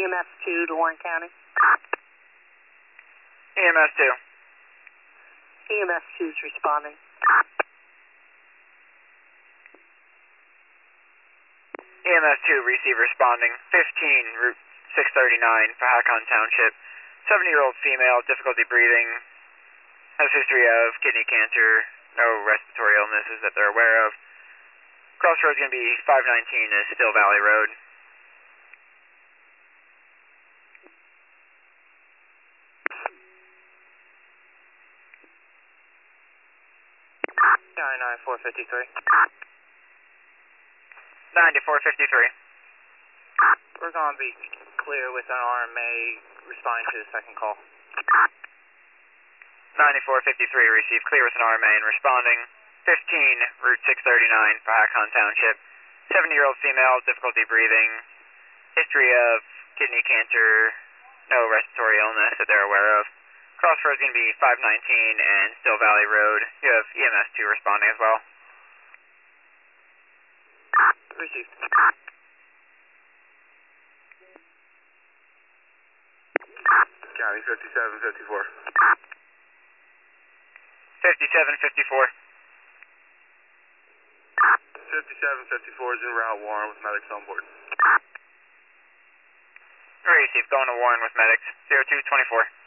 EMS 2 to Warren County. EMS 2. EMS 2 is responding. EMS 2, receive responding. 15, Route 639, Pahakon Township. 70-year-old female, difficulty breathing, has a history of kidney cancer, no respiratory illnesses that they're aware of. Crossroads going to be 519 is Still Valley Road. Four 53. 9453. We're going to be clear with an RMA responding to the second call. 9453, receive clear with an RMA and responding. 15, Route 639, Pahakon Township. 70-year-old female, difficulty breathing, history of kidney cancer, no respiratory illness that they're aware of. Crossroads going to be 519 and Still Valley Road. You have EMS 2 responding as well. Received. County 5754. 5754. 5754 is en route, Warren, with medics on board. Receive, going to Warren with medics. 0224.